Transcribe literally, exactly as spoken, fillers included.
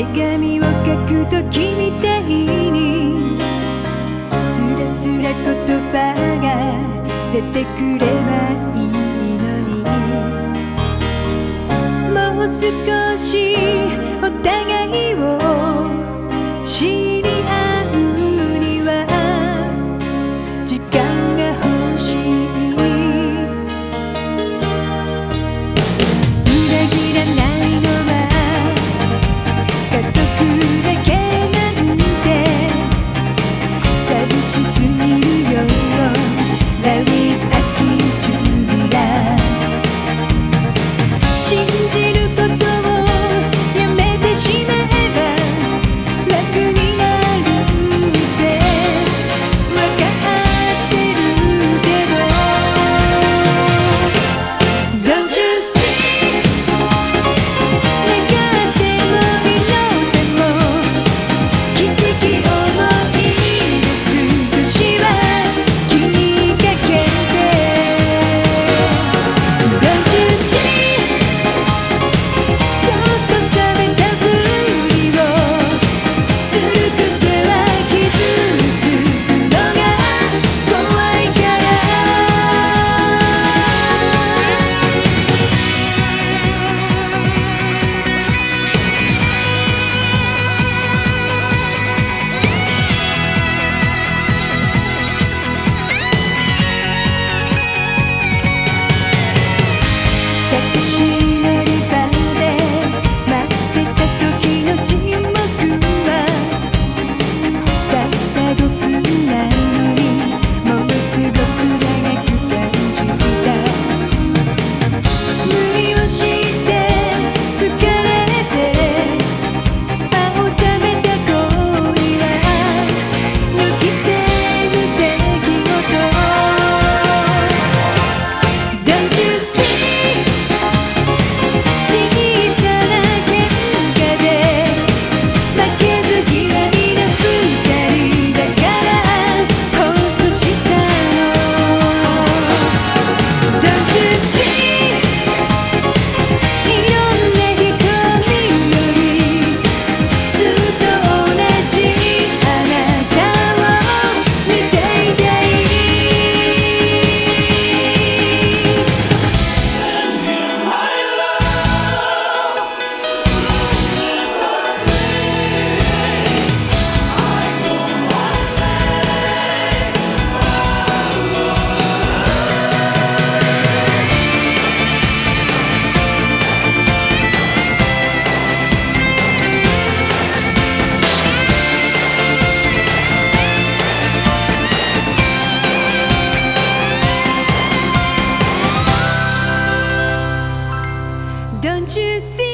手紙を書くときみたいにスラスラ言葉が出てくればいいのに、もう少しお互いを知り合うには時間が欲しい。裏切らないのは家族だけなんて寂しすぎるよ。 Love is asking to be loved。 信じることをやめてしまえば楽になるってわかってるけど Don't you see 願っても祈っても奇跡を思い出す年は気にかけて Don't you see ちょっと冷めたふりをする癖は傷つくのが怖いから。タクシー乗り場で待ってた時の沈黙はたったごふんなのにものすごく長く感じた。無理をして疲れて青ざめた恋は予期せぬ出来事 Don't you see 小さな喧嘩で負けず嫌いな二人だからほっとしたの Don't you see いろんな瞳よりずっと同じあなたを見ていたい。Don't you see